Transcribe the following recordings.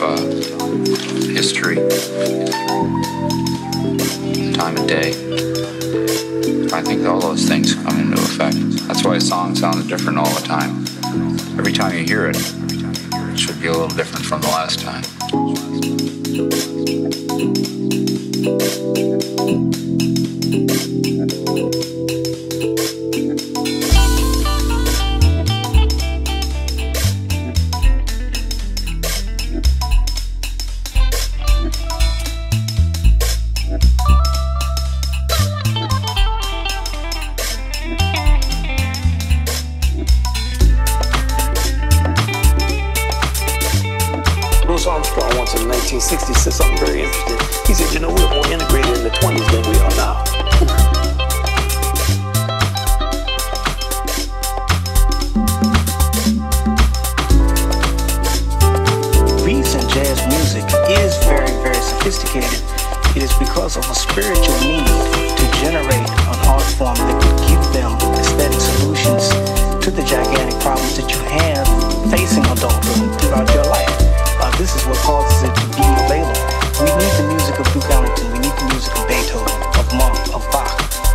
history, time of day. I think all those things come into effect. That's why a song sounds different all the time. Every time you hear it, it should be a little different from the last time. Armstrong once in 1960 said something very interesting. He said, you know, we're more integrated in the 20s than we are now. Reason jazz music is very, very sophisticated. It is because of a spiritual need to generate an art form that could give them aesthetic solutions to the gigantic problems that you have facing adulthood throughout your life. This is what causes it to be available. We need the music of Duke Ellington. We need the music of Beethoven, of Monk, of Bach.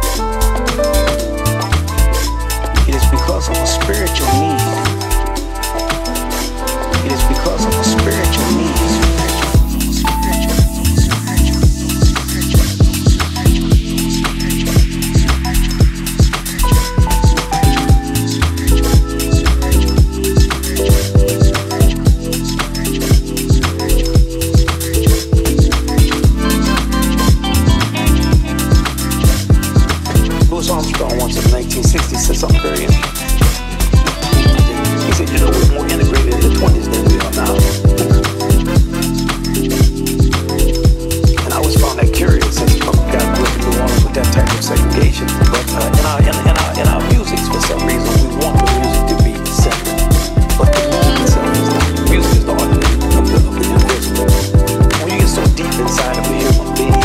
It is because of a spiritual need. It is because of a spiritual need. Armstrong once in 1960 said something very interesting. He said, you know, we're more integrated in the 20s than we are now. And I always found that curious since I got with New Orleans with that type of segregation. But in our music, for some reason, we want the music to be separate. But the music itself is not. Music is the art of the invisible. When you get so deep inside of a human being,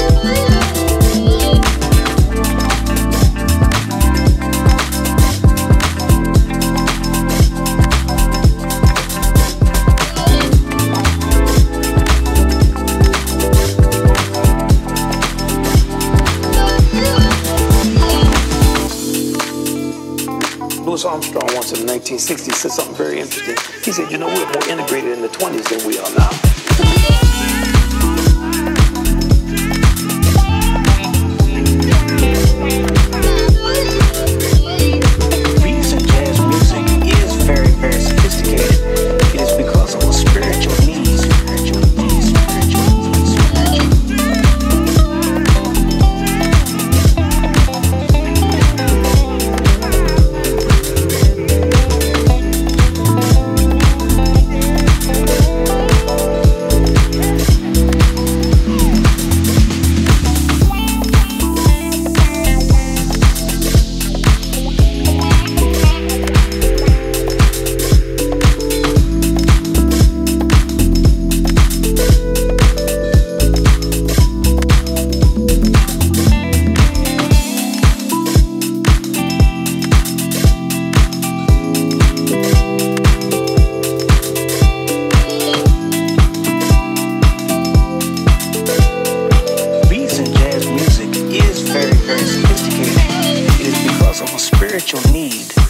Louis Armstrong once in 1960 said something very interesting. He said, you know, we're more integrated in the 20s than we are now. Reason jazz music is very, very sophisticated. It is because of a spiritual need. Spiritual need.